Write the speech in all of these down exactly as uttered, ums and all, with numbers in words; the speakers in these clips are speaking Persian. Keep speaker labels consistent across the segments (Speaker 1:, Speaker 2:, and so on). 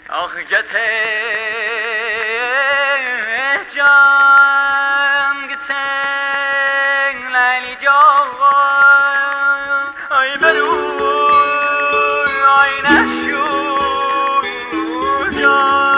Speaker 1: آخ گته جان گته لیلی جان آی برو آی نشو جان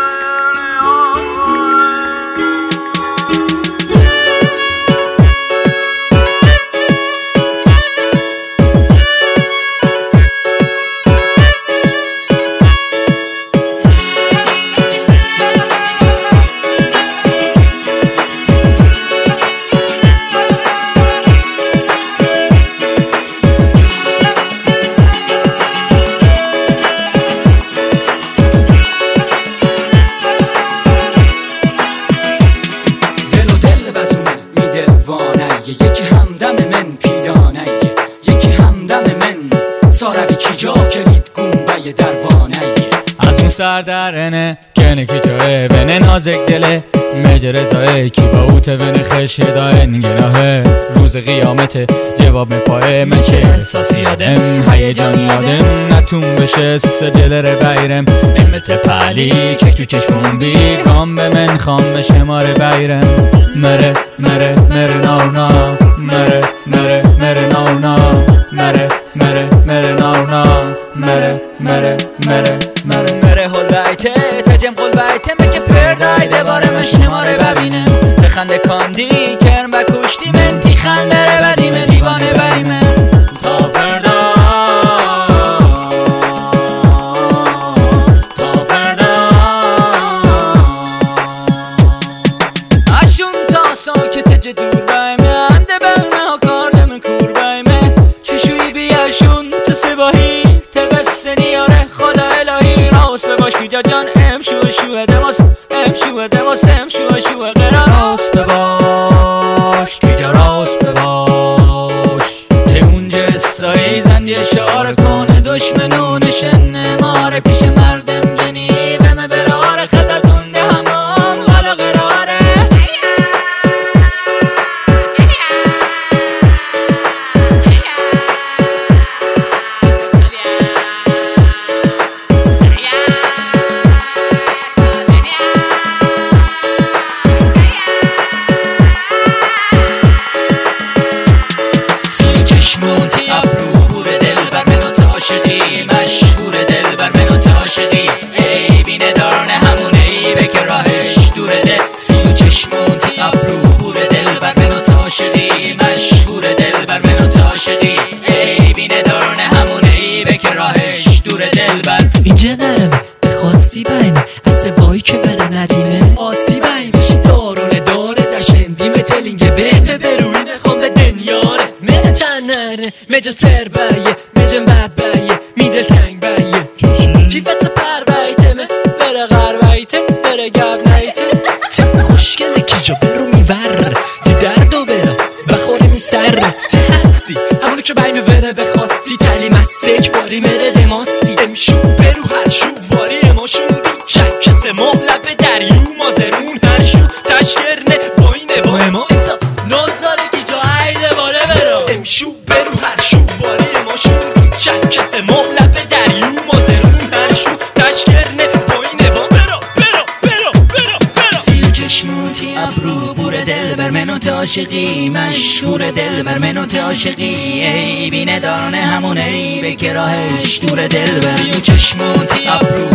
Speaker 2: یکی همدم من پیدانه یکی همدم من ساربی کی جا کلید گنبه دروانه
Speaker 3: از اون سر درنه کنه کی جای بنه نازک دله مجره زای کی با اوت بنه خشه داین گناه روز قیامت جواب میپاره من چه احساسی یادم هیجان یادم نتون بشه سجل ر بیرم امت پلی کش تو چشمون بی گام به من خام به شماره بیرم مره مره مره نارنا مره مره مره نارنا مره مره مره نارنا مره مره مره مره مره هل بایته تجم قل بایته مگه پردایده باره من شماره ببینم بخنده کاندی کرم بکشتی من تی خنده بدیم دیوانه بریم تا فردا تا فردا اشون تا ساکت جه دور بایمه انده برمه ها کاردم کور بایمه چشوی بیاشون تو سباهی تبسه نیاره خدا الهی راست باش کجا جان ام شو شو دماس ام شو دماس ام شو شو قرار راست باش کجا راست باش ته اونجا استایی زندی اشاره کنه دشمنونشن ماره پیش مردم گنی بمه براره خطر تونده همون غلا قراره چشمونتی ابرو بور دل بر منو عاشقی مشهور دل بر منو عاشقی ای بینه دارنه همونه ای به که راهش دور دل سی و چشمونتی ابرو بور دل بر منو عاشقی مشهور دل بر منو عاشقی ای بینه دارنه همونه ای به که راهش دور دل بر
Speaker 4: اینجا درم بخواستی بایم از وایی که بره ندیمه آسی بایمش دارونه داره دشندیم تلینگه بهت بروی نخوام به دنیاره من تنره مجم سر بایه مجم بد بایه میدل تنگ بایه چی بس پر بایته مه بره غر بایته بره گب نیته تم خوشگله کی جا برو میور دی دردو برا بخوره می سر ته هستی همونو که بایم بره بخواستی تعلیم از سک باری مره دماستی امشو برو هر شو واری اماشون بی چک کسه مهلب به دریو مازرون هر شو تشکرنه باینه با اما ایسا نازاره کی جا عیده باره برا امشو برو هر شو واری اماشون بی چک کسه مهلب به دریو مازرون هر شو تشکرنه باینه با برا برا برا برا برا
Speaker 2: سی و چشمونتی ابرو بور دل بر منو عاشقی مشهور دل بر منو عاشقی ای بینه دارنه همونه ای به که راهش دور دل بر سی و چشمونتی ابرو